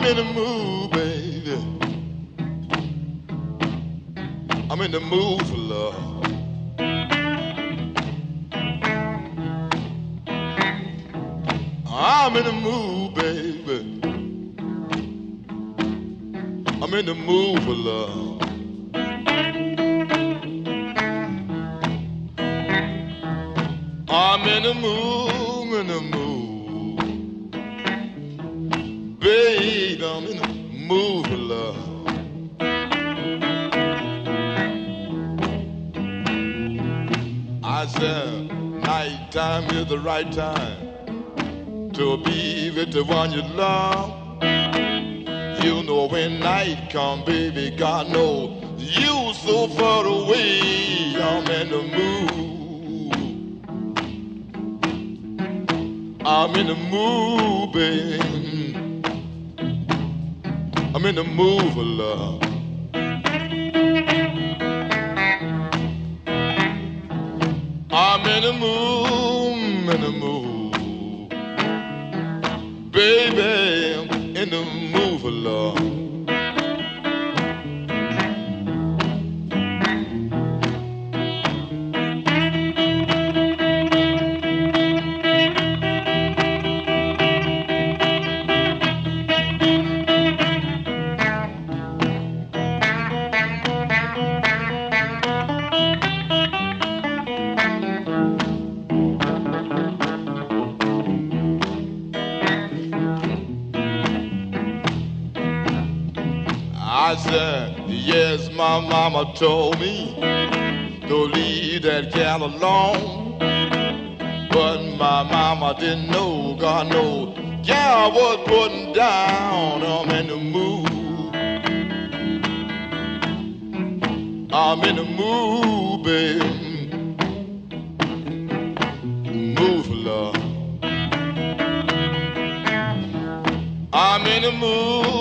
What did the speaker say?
in the mood, baby. I'm in the mood for love. I'm in the mood, baby. I'm in the mood for love. I'm in the mood, in the mood. Babe, I'm in the mood for love. I said, nighttime is the right time to be with the one you love. You know when night come, baby, God knows you so far away. I'm in the mood. I'm in the mood, baby. I'm in the mood for love. I'm in the mood, in the mood. Baby, I'm in the mood for love. I said, yes, my mama told me to leave that cat alone. But my mama didn't know, God knows, gal was putting down. I'm in the mood. I'm in the mood, baby. Mood for love. I'm in the mood.